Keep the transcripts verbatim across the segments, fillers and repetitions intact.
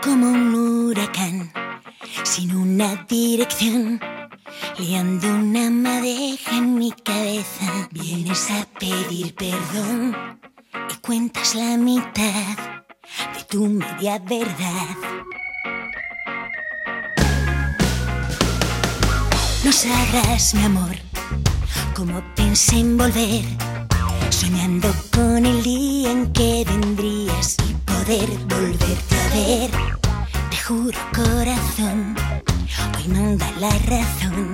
como un huracán, sin una dirección, liando una madeja en mi cabeza. Vienes a pedir perdón y cuentas la mitad de tu media verdad. No sabrás, mi amor, cómo pensé en volver, soñando con el día en que vendrías y poder volverte a ver. Te juro, corazón, hoy manda la razón.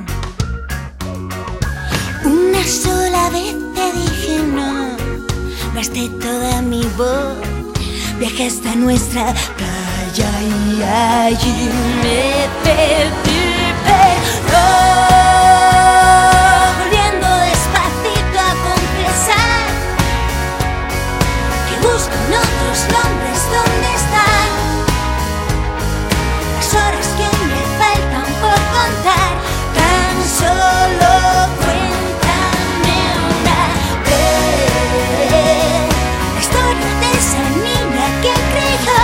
Una sola vez te dije no, gasté toda mi voz, viajé hasta nuestra playa y allí me pedí perdón. Volviendo despacito a confesar que busco en otros nombres dónde están las horas que me faltan por contar. Tan solo cuéntame una vez la historia de esa niña que creyó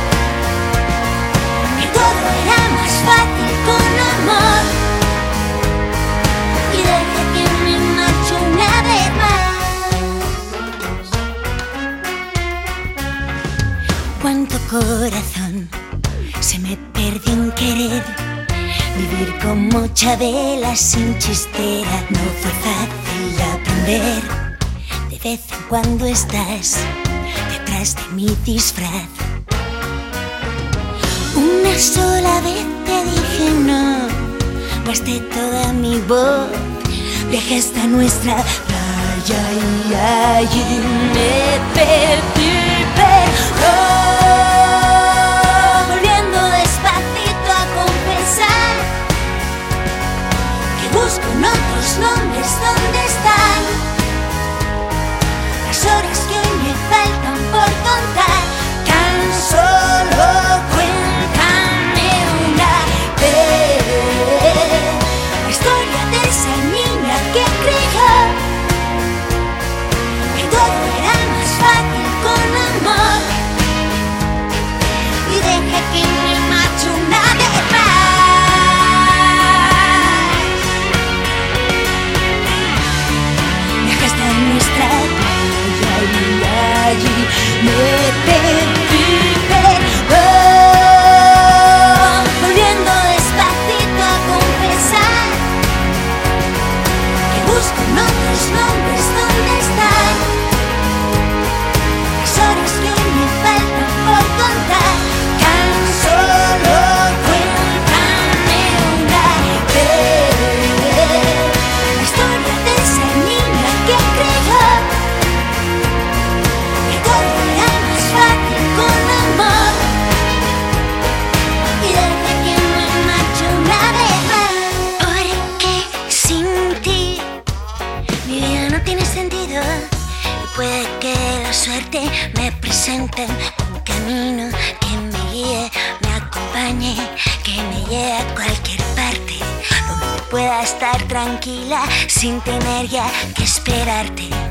que todo era más fácil con amor, y deja que me marche una vez más. Cuánto corazón se me perdió en querer vivir como Chabela sin chistera. No fue fácil aprender, de vez en cuando estás detrás de mi disfraz. Una sola vez te dije no, gasté toda mi voz, viajé hasta nuestra playa y allí me pedí perdón. Volviendo despacito a confesar que busco en otros nombres dónde están las horas que me faltan por contar. Tan solo cuéntame una vez la historia de esa niña que creyó que todo era más fácil con amor, y deja que me marche una vez más. Viaja hasta nuestra playa y allí me pedí perdón. Volviendo despacito a confesar que busco en otros nombres dónde están las horas que me faltan por contar. Tan solo cuéntame una vez la historia de esa niña que creyó que todo era más fácil con amor, y deja que me marche una vez más. Porque sin ti mi vida no tiene sentido, y puede que la suerte me presente un camino que me guíe, me acompañe, que me lleve a cualquier parte donde pueda estar tranquila sin tener ya que esperarte.